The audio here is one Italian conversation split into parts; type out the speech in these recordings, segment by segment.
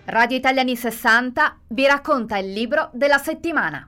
Radio Italia anni 60 vi racconta il libro della settimana.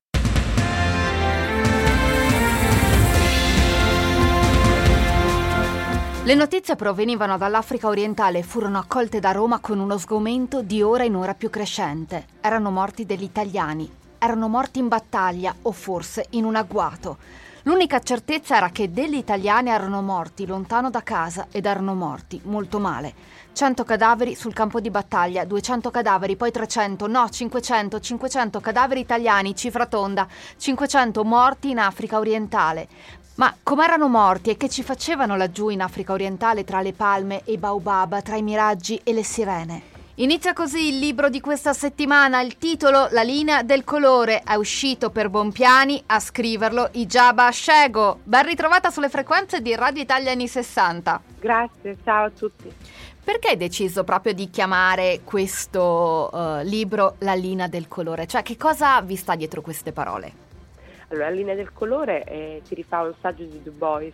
Le notizie provenivano dall'Africa orientale e furono accolte da Roma con uno sgomento di ora in ora più crescente. Erano morti degli italiani, erano morti in battaglia o forse in un agguato. L'unica certezza era che degli italiani erano morti lontano da casa ed erano morti molto male. 100 cadaveri sul campo di battaglia, 200 cadaveri, poi 300, no, 500 cadaveri italiani, cifra tonda, 500 morti in Africa orientale. Ma com'erano morti e che ci facevano laggiù in Africa orientale tra le palme e i baobab, tra i miraggi e le sirene? Inizia così il libro di questa settimana, il titolo La linea del colore, è uscito per Bompiani, a scriverlo Ijaba Ashego. Ben ritrovata sulle frequenze di Radio Italia anni 60. Grazie, ciao a tutti. Perché hai deciso proprio di chiamare questo libro La linea del colore? Cioè, che cosa vi sta dietro queste parole? Allora, La linea del colore si rifà a un saggio di Du Bois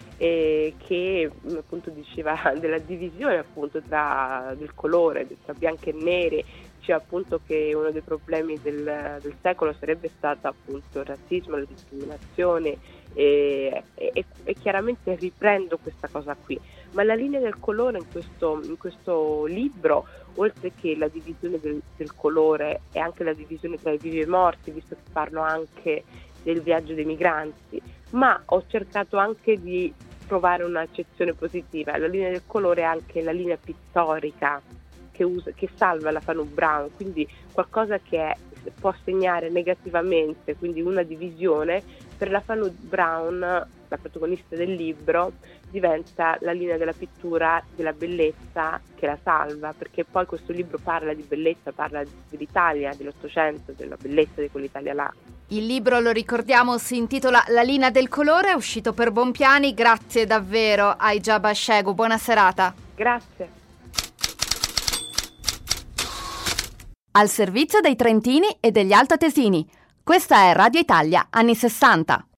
che appunto diceva della divisione appunto del colore, tra bianchi e neri. Diceva appunto che uno dei problemi del secolo sarebbe stato appunto il razzismo, la discriminazione e chiaramente riprendo questa cosa qui. Ma la linea del colore in questo libro, oltre che la divisione del colore, è anche la divisione tra i vivi e i morti, visto che parlo anche del viaggio dei migranti, ma ho cercato anche di trovare un'accezione positiva. La linea del colore è anche la linea pittorica che salva la Fanou Brown, quindi qualcosa che può segnare negativamente, quindi una divisione. Per la Fanou Brown, la protagonista del libro, diventa la linea della pittura, della bellezza che la salva, perché poi questo libro parla di bellezza, parla dell'Italia, dell'Ottocento, della bellezza di quell'Italia là. Il libro, lo ricordiamo, si intitola La linea del colore, è uscito per Bompiani. Grazie davvero a Ijaba Ashego, buona serata. Grazie. Al servizio dei trentini e degli altoatesini. Questa è Radio Italia anni 60.